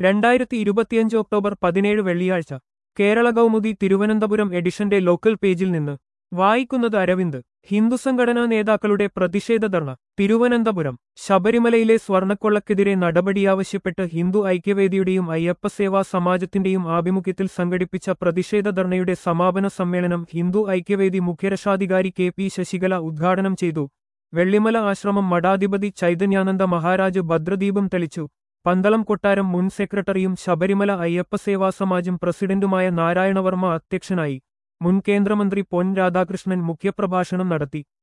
2025 October 17 വെള്ളിയാഴ്ച കേരള കൗമുദി തിരുവനന്തപുരം എഡിഷന്റെ local പേജിൽ നിന്ന് വായിക്കുന്നത് അരവിന്ദ്. ഹിന്ദുസംഘടനാ നേതാക്കളുടെ പ്രതിഷേധ ധർണ തിരുവനന്തപുരം. ശബരിമലയിലെ സ്വർണ്ണക്കൊള്ളക്കെതിരെ നടപടിയാവശ്യപ്പെട്ട് ഹിന്ദു ഐക്യവേദിയുടെയും അയ്യപ്പസേവാ സമാജത്തിന്റെയും ആഭിമുഖ്യത്തിൽ സംഘടിപ്പിച്ച പ്രതിഷേധ ധർണയുടെ സമാപന സമ്മേളനം ഹിന്ദു ഐക്യവേദി മുഖ്യരക്ഷാധികാരി കെ.പി. ശശികല ഉദ്ഘാടനം ചെയ്തു. വെള്ളിമല ആശ്രമം മഠാധിപതി ചൈതന്യാനന്ദ മഹാരാജ് ഭദ്രദീപം തെളിച്ചു. പന്തളം കൊട്ടാരം മുൻ സെക്രട്ടറിയും ശബരിമല അയ്യപ്പസേവാ സമാജം പ്രസിഡന്റുമായ നാരായണവർമ്മ അധ്യക്ഷനായി. മുൻ കേന്ദ്രമന്ത്രി പൊൻ രാധാകൃഷ്ണൻ മുഖ്യപ്രഭാഷണം നടത്തി.